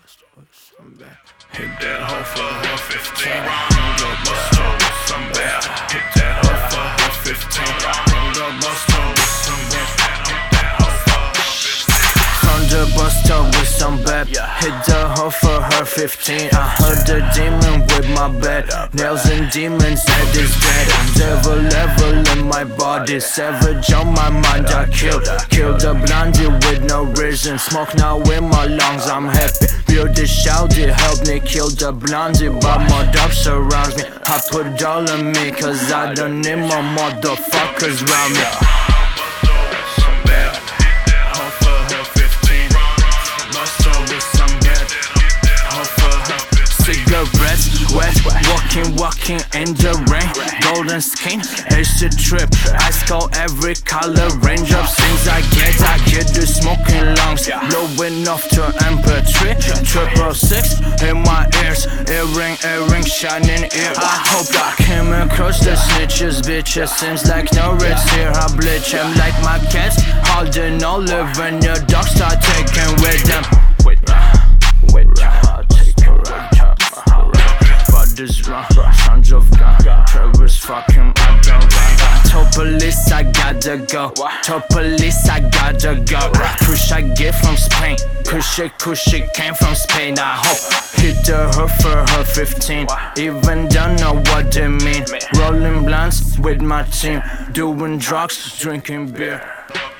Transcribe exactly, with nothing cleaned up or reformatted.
Hit that hoe for her fifteen. Round up bust her with some bad. Hit that hoe for her fifteen. Round up bust her with some bad. From the bus stop with some bad. Hit the hoe for her fifteen. I heard the demon with my bed. Nails and demons at his dead. Devil level in my body. Savage on my mind, I killed. Killed the blondie with no reason. Smoke now in my lungs, I'm happy. Build this shouty, help me kill the blondie. But my dog surrounds me. I put all on me, cause I don't need more motherfuckers around me. Cigarettes, wet, walking, walking in the rain. Golden skin, it's a trip. I score every color range of things I get. I get the smoking lungs, blowing off to empathy. Triple six in my ears, earring, earring, shining ear. I hope I came across the snitches, bitches. Seems like no reds here. I bleach them like my cats, holding olive when your dogs start taking with them. Wait, wait, I'll take a ride. This run, sounds of gun. Travis fucking I don't run. Told police I gotta go. Told police I gotta go. Push I get from Spain. Push it, push it came from Spain. I hope hit the her for her fifteen. Even don't know what they mean. Rolling blunts with my team. Doing drugs, drinking beer.